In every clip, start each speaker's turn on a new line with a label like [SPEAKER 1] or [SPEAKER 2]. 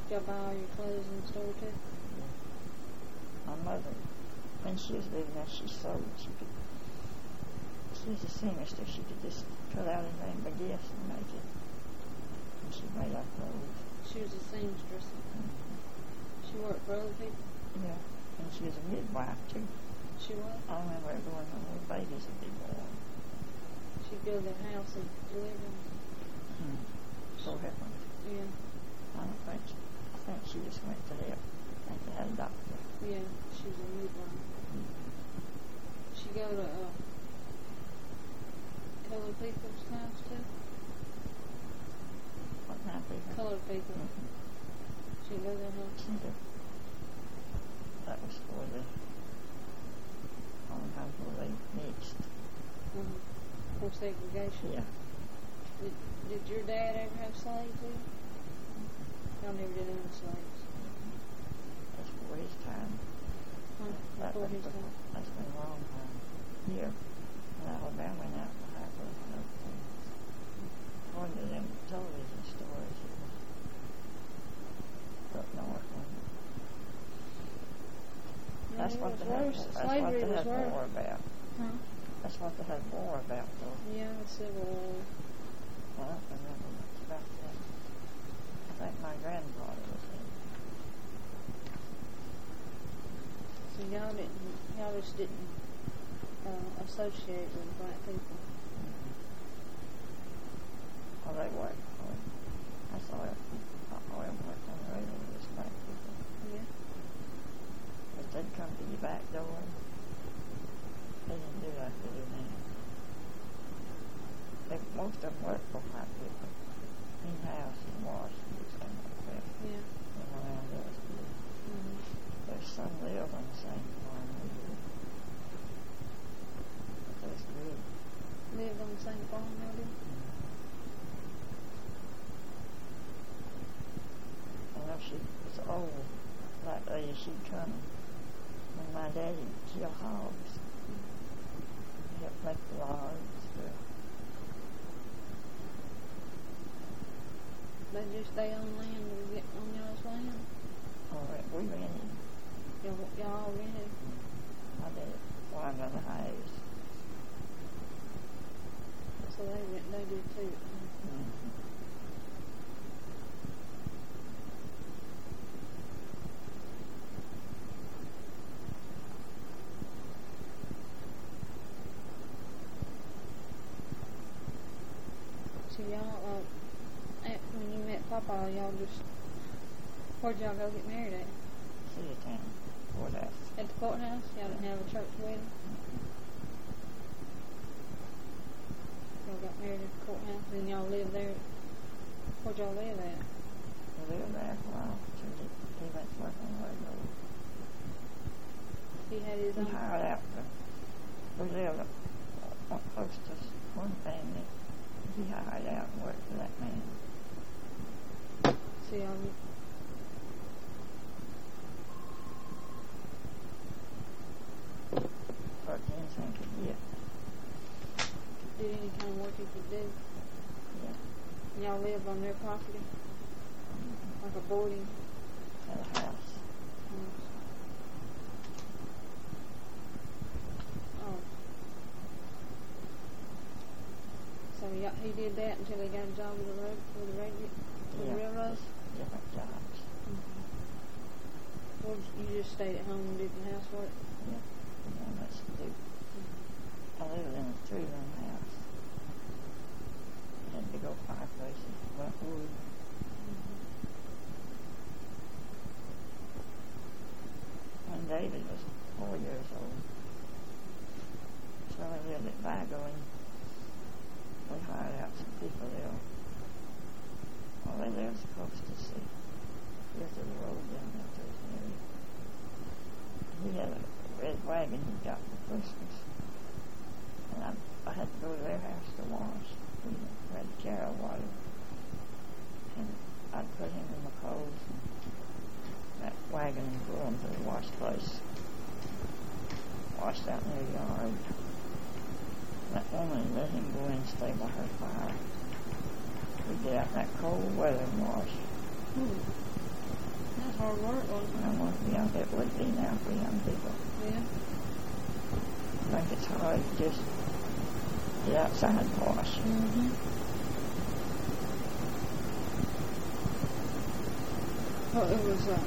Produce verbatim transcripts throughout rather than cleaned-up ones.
[SPEAKER 1] Y'all buy all your clothes in the store too?
[SPEAKER 2] Yeah. My mother, when she was living there, she sewed. She could, she was a seamstress. She could just cut out anything but guess and make it. And she made our clothes.
[SPEAKER 1] She was a seamstress.
[SPEAKER 2] Mm-hmm.
[SPEAKER 1] She worked for other people?
[SPEAKER 2] Yeah. And she was a midwife too.
[SPEAKER 1] She was?
[SPEAKER 2] I remember her going when little babies would be born.
[SPEAKER 1] She'd go to their house and deliver them.
[SPEAKER 2] Hmm. So happened.
[SPEAKER 1] Yeah.
[SPEAKER 2] I don't think, I think she just went to help. I think they had a doctor.
[SPEAKER 1] Yeah, she was a midwife.
[SPEAKER 2] Mm-hmm.
[SPEAKER 1] She go to uh, colored people's house too?
[SPEAKER 2] What kind of people?
[SPEAKER 1] Colored people.
[SPEAKER 2] Mm-hmm.
[SPEAKER 1] She go to their house?
[SPEAKER 2] She did. That was for the only time where they mixed.
[SPEAKER 1] Mm-hmm. For segregation?
[SPEAKER 2] Yeah.
[SPEAKER 1] Did, did your dad ever have slaves then?
[SPEAKER 2] Mm-hmm.
[SPEAKER 1] Y'all never did own slaves?
[SPEAKER 2] Mm-hmm. That's before his time.
[SPEAKER 1] Huh?
[SPEAKER 2] That
[SPEAKER 1] Before
[SPEAKER 2] was
[SPEAKER 1] his
[SPEAKER 2] before,
[SPEAKER 1] time?
[SPEAKER 2] that's been a long time. Here, in Alabama, went out to Hartford and everything. According to them television stories, it was up north.
[SPEAKER 1] Yeah,
[SPEAKER 2] That's
[SPEAKER 1] it
[SPEAKER 2] what
[SPEAKER 1] was
[SPEAKER 2] they had.
[SPEAKER 1] worse.
[SPEAKER 2] That's
[SPEAKER 1] Slavery
[SPEAKER 2] what they
[SPEAKER 1] was
[SPEAKER 2] had
[SPEAKER 1] worse.
[SPEAKER 2] war about.
[SPEAKER 1] Huh?
[SPEAKER 2] That's what they had war about, though.
[SPEAKER 1] Yeah, the Civil War.
[SPEAKER 2] Well, I don't remember much about that. I think my grandfather was in.
[SPEAKER 1] So y'all didn't, y'all just didn't uh, associate with black people.
[SPEAKER 2] Mm-hmm. Oh, they worked. Oh, I saw it. Oh, I worked on the radio with this black people.
[SPEAKER 1] Yeah.
[SPEAKER 2] But they'd come to your back door. They didn't do like they do now. They, most of them worked for white people. In house in Washington, something like that.
[SPEAKER 1] Yeah.
[SPEAKER 2] And around us, too.
[SPEAKER 1] Mm-hmm.
[SPEAKER 2] Their son lived on the same farm we did. But that's good.
[SPEAKER 1] Lived on the same farm y'all did?
[SPEAKER 2] I know she was old. That lady, she'd come when my daddy killed hogs. He helped make the logs and stuff.
[SPEAKER 1] They just stay on land or get on y'all's land?
[SPEAKER 2] Oh, we rented.
[SPEAKER 1] Y'all, y'all all rented?
[SPEAKER 2] I did farm on the highest.
[SPEAKER 1] So they went, they did too.
[SPEAKER 2] Mm-hmm.
[SPEAKER 1] So y'all, uh, at, when you met Papa, y'all just, where'd y'all go get married at?
[SPEAKER 2] City town, courthouse.
[SPEAKER 1] At the courthouse? Y'all didn't have a church wedding? Y'all got married at the courthouse, and y'all lived there. Where'd y'all live at?
[SPEAKER 2] We lived there for a while. He he went to work on the railroad.
[SPEAKER 1] He had his
[SPEAKER 2] He
[SPEAKER 1] own.
[SPEAKER 2] hired out to, we lived up, up close to one family. He hired out and worked for that man.
[SPEAKER 1] So y'all,
[SPEAKER 2] Worked anything he could get.
[SPEAKER 1] did any kind of work he could do?
[SPEAKER 2] Yeah.
[SPEAKER 1] And y'all lived on their property?
[SPEAKER 2] Mm-hmm.
[SPEAKER 1] Like a boarding
[SPEAKER 2] Had a house.
[SPEAKER 1] house? Oh. So y'all, he did that until he got a job with the road, with the radio, with
[SPEAKER 2] Yeah.
[SPEAKER 1] the railroad?
[SPEAKER 2] Different jobs.
[SPEAKER 1] Mm-hmm. Well, you just stayed at home and did the housework?
[SPEAKER 2] Yeah. And then much to do. I lived in a three-room house. Had big old fireplaces, went wood. When David was four years old, so we lived at Vigo, and we hired out some people there. Well, they lived close to sea. Here's the road down there to his area. He had a red wagon he got for Christmas. And I, I had to go to their house to wash. We had to carry water. And I'd put him in my clothes and that wagon and go him to the wash place. Washed out in their yard. That woman let him go in and stay by her fire. We'd get out in that cold weather and wash.
[SPEAKER 1] Hmm. hard work, wasn't
[SPEAKER 2] I want to be young, it would be now for young people.
[SPEAKER 1] it? Yeah.
[SPEAKER 2] I think it's hard to just get outside and wash.
[SPEAKER 1] Mm-hmm. Well, it was, uh,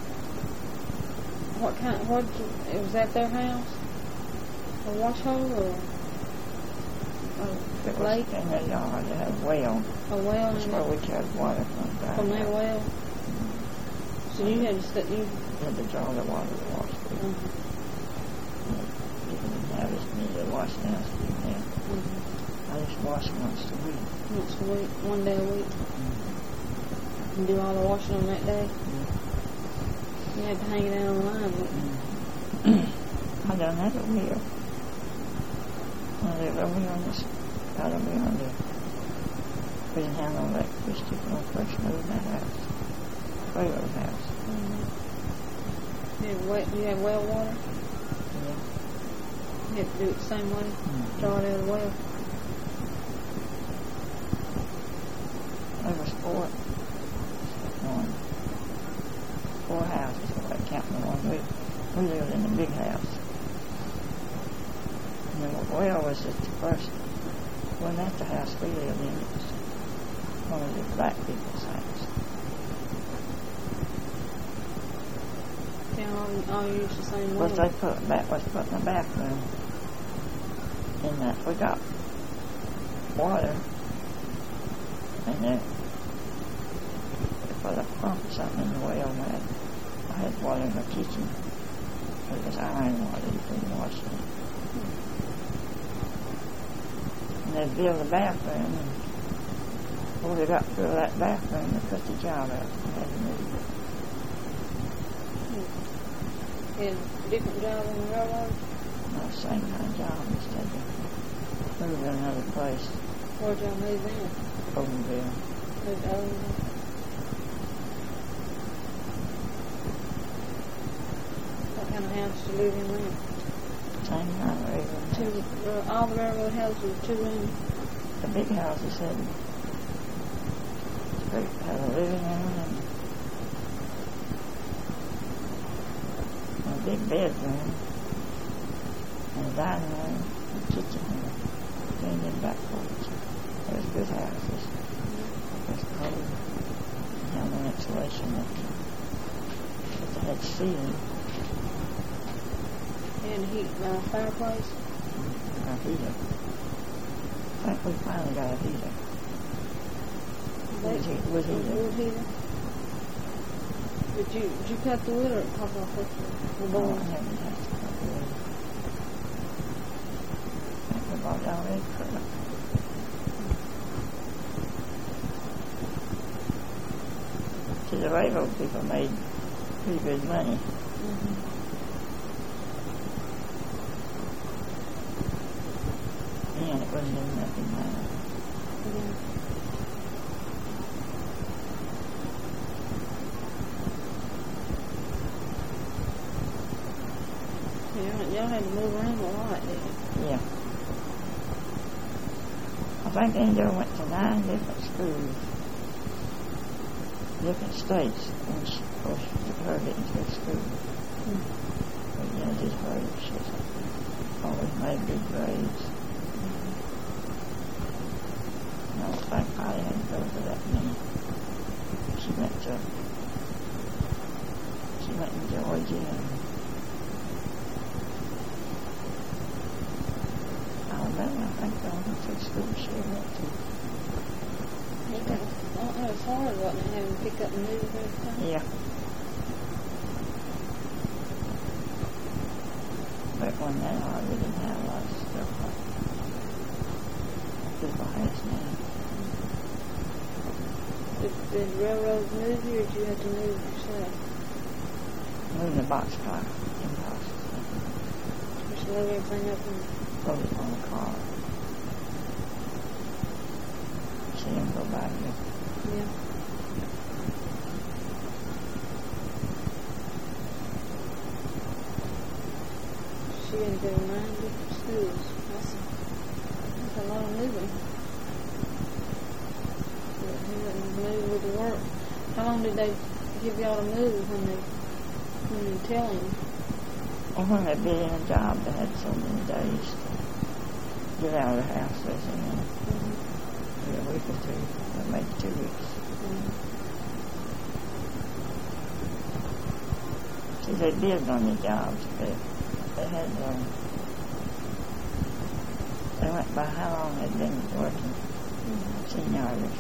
[SPEAKER 1] what kind, what, it was at their house? A wash hole or a
[SPEAKER 2] It was
[SPEAKER 1] lake?
[SPEAKER 2] in their yard, they had a well.
[SPEAKER 1] A well
[SPEAKER 2] That's
[SPEAKER 1] in
[SPEAKER 2] where
[SPEAKER 1] it?
[SPEAKER 2] we carried water from.
[SPEAKER 1] From their well? So you had to st- you,
[SPEAKER 2] We had to draw the water to wash with.
[SPEAKER 1] uh-huh.
[SPEAKER 2] People didn't have as many to wash now as we have.
[SPEAKER 1] Mm-hmm.
[SPEAKER 2] I just wash once a week.
[SPEAKER 1] Once a week, one day a week. And do all the washing on that day? You had to hang it out on the line, but
[SPEAKER 2] I done that over here. I lived over here on this, out over here on the, we didn't have no electricity for no person over in that house. Railroad house.
[SPEAKER 1] mm-hmm. you, had well, you had well water?
[SPEAKER 2] Yeah.
[SPEAKER 1] You had to do it the same way?
[SPEAKER 2] Mm-hmm.
[SPEAKER 1] Draw it out of the well?
[SPEAKER 2] There was four, one, four houses, so I counting the one we, we lived in the big house. And the well was just the first, wasn't that the house we lived in, it was one of the black people's houses.
[SPEAKER 1] They all, all used the same well?
[SPEAKER 2] Was they put, that was put in the bathroom. And that we got water, and then put a pump or something in the well, and I, I had water in the kitchen. It was iron water, you couldn't wash it. And they'd build a bathroom, and before they got through that bathroom, they cut the job out and had to move it.
[SPEAKER 1] Yeah, different job on the railroad?
[SPEAKER 2] No, same kind of job, instead of moving to another place,
[SPEAKER 1] Where'd y'all move in?
[SPEAKER 2] Owenville.
[SPEAKER 1] Moved to Owenville? What kind of house did you live in there?
[SPEAKER 2] Same kind of railroad house.
[SPEAKER 1] Two, uh, all the railroad houses were two rooms?
[SPEAKER 2] The big houses had, had a living room and a big bedroom and a dining room and a kitchen and a cleaned in back porch. It was good houses. It was cold. Had no insulation. But they had ceiling.
[SPEAKER 1] And heat, uh, fireplace?
[SPEAKER 2] A heater. I think we finally got a heater. Wood
[SPEAKER 1] Wood
[SPEAKER 2] heater. Wood heater.
[SPEAKER 1] Wood heater? Did you, did you cut the wood or pop off with the, the
[SPEAKER 2] No,
[SPEAKER 1] board?
[SPEAKER 2] I haven't had to cut wood. I think we bought it already cut up. See, the railroad people made pretty good money.
[SPEAKER 1] Mm-hmm.
[SPEAKER 2] And it wasn't doing nothing now.
[SPEAKER 1] Yeah. Y'all, y'all had to move around a lot, didn't you?
[SPEAKER 2] Yeah. I think Angel went to nine different schools, different states, and she, of course, she took her getting to school.
[SPEAKER 1] Mm.
[SPEAKER 2] But yeah, did her, she always made good grades. I don't think Polly had to go to that many. She went to, she went to Georgia and Alabama, I think, the only two schools she went to.
[SPEAKER 1] It was, well, it was hard, wasn't it, having to pick up and move every time?
[SPEAKER 2] Yeah. But when now, I really didn't have a lot of stuff like people has now.
[SPEAKER 1] Did, did railroads move you, or did you have to move yourself?
[SPEAKER 2] Moving the boxcar in boxes.
[SPEAKER 1] Just load everything up and...
[SPEAKER 2] Load it on the car. See them go by here.
[SPEAKER 1] Yeah. She had to go to nine different schools. That's a, that's a lot of moving. But he wouldn't move with the work. How long did they give y'all to move when they when you tell him?
[SPEAKER 2] Or when they'd be in a job, they had so many days to get out of the house, they said, you know,
[SPEAKER 1] Mm-hmm.
[SPEAKER 2] a week or two, or maybe two weeks.
[SPEAKER 1] Mm-hmm.
[SPEAKER 2] See, they lived on the jobs. They, they had, um, they went by how long they'd been working,
[SPEAKER 1] Mm-hmm.
[SPEAKER 2] seniors.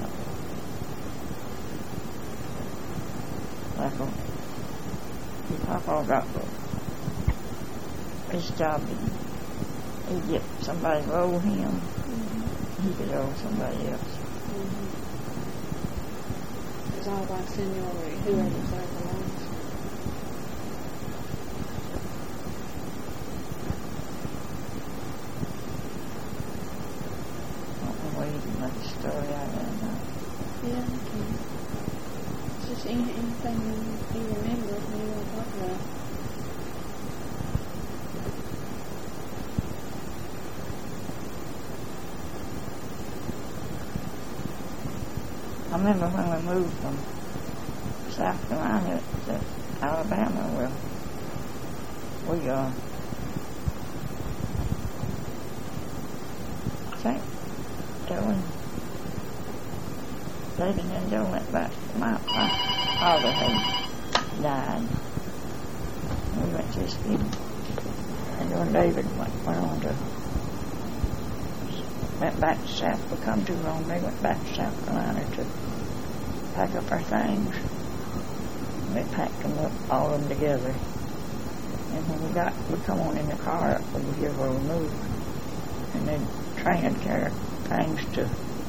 [SPEAKER 2] Like a, your papa got his job, he'd get somebody to owe him,
[SPEAKER 1] Mm-hmm.
[SPEAKER 2] he could owe somebody else.
[SPEAKER 1] Mm-hmm. It's all by seniority, whoever's there the longest.
[SPEAKER 2] I don't know where you can make a story out of that now.
[SPEAKER 1] Yeah, okay. It's just any, anything you, you remember when you want to talk about.
[SPEAKER 2] I remember when we moved from South Carolina to Alabama, well, we, uh, I think Joe and David and Joe went back. My, my father had died. We went to his funeral. And Joe and David went, went on to, went back to South, we come too long, they went back to South Carolina to pack up our things. And they packed them up, all of them together. And when we got, we come on in the car over here where we moved. And then train had carried things to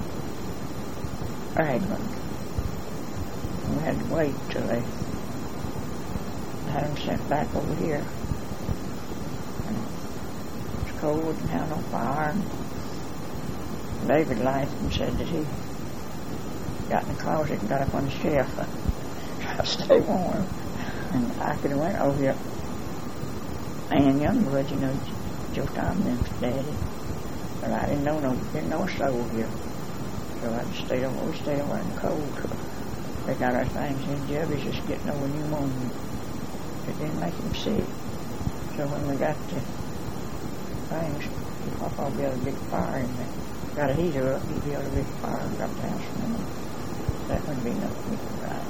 [SPEAKER 2] Ragland. And we had to wait till they had them sent back over here. And it was cold and had no fire. And David laughed and said that he got in the closet and got up on the shelf and tried to stay warm. And I could have went over here. And Youngblood, you know, Joe Tomlin's daddy. But I didn't know no, didn't know a soul here. So I just stayed over, we stayed over in the cold. They got our things in. Jubby's just getting over pneumonia. It didn't make him sick. So when we got the things, Papa built a big fire in there. Got a heater up, he built a big fire and got the house running. That wouldn't be nothing we could ride.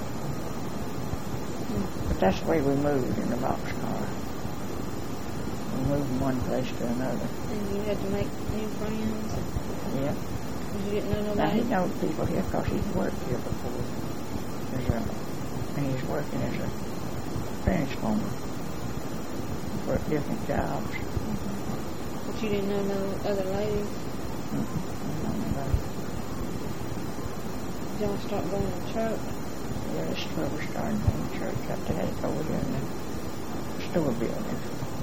[SPEAKER 2] But that's the way we moved in the boxcar. We moved from one place to another.
[SPEAKER 1] And you had to make new friends?
[SPEAKER 2] Yeah.
[SPEAKER 1] Because you didn't know
[SPEAKER 2] Now,
[SPEAKER 1] nobody?
[SPEAKER 2] he knows people here because he's worked here before. There's a, and he's working as a transformer. He's worked different jobs.
[SPEAKER 1] Mm-hmm. But you didn't know no other ladies?
[SPEAKER 2] Mm-hmm.
[SPEAKER 1] Did y'all start going to church?
[SPEAKER 2] Yeah, this is where we started going to church. Up to head over here in the store building.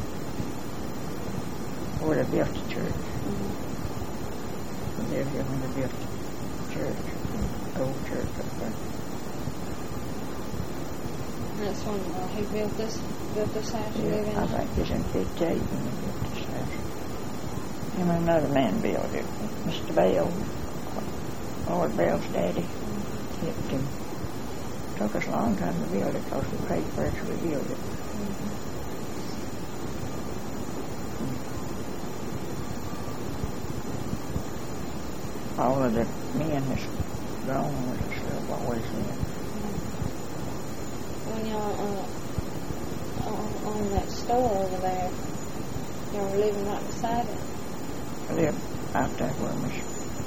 [SPEAKER 2] Where they built the church.
[SPEAKER 1] Mm-hmm.
[SPEAKER 2] We lived here when they built the church. The old church up there.
[SPEAKER 1] And that's when uh, he built this built this house you live in?
[SPEAKER 2] Yeah, I think it's in fifty-eight when they built this house. Him and another man built it. Mister Bell, Lord Bell's daddy, helped him. Took us a long time to build it because we paid for it to rebuild it.
[SPEAKER 1] Mm-hmm.
[SPEAKER 2] All of the men has grown with us, they've always been.
[SPEAKER 1] When y'all uh, on, on that store over there, y'all were living right beside it?
[SPEAKER 2] I lived out there where Miss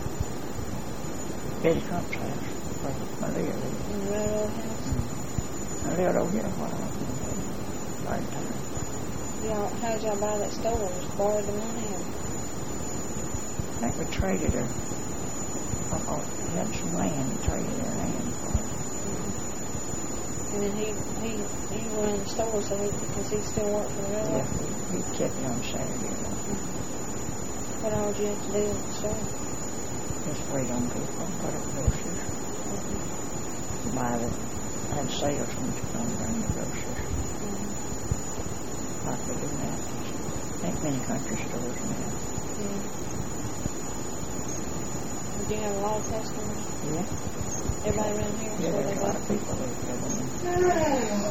[SPEAKER 2] Betty Crump's house, where Maria lived.
[SPEAKER 1] In the railroad house?
[SPEAKER 2] Mm-hmm. I lived over here a while. Right time.
[SPEAKER 1] Y'all, how'd y'all buy that store? Just borrowed the money? Or?
[SPEAKER 2] I think we traded her. Oh, he had some land, he traded her land for it.
[SPEAKER 1] Mm-hmm. And then he, he, he ran the store, so he, because he still worked for the railroad?
[SPEAKER 2] Yeah, he, he kept it on Saturday.
[SPEAKER 1] Mm-hmm. What all did you have to do at the store?
[SPEAKER 2] Just wait on people and put up groceries.
[SPEAKER 1] Mm-hmm.
[SPEAKER 2] Buy the, I had salesmen to come bring the groceries.
[SPEAKER 1] Mm-hmm.
[SPEAKER 2] Like we do now. Ain't many country stores now.
[SPEAKER 1] Yeah. Do you have a lot of customers?
[SPEAKER 2] Yeah.
[SPEAKER 1] Everybody around here?
[SPEAKER 2] Yeah,
[SPEAKER 1] Where
[SPEAKER 2] there's
[SPEAKER 1] they
[SPEAKER 2] a lot
[SPEAKER 1] go?
[SPEAKER 2] of people that live in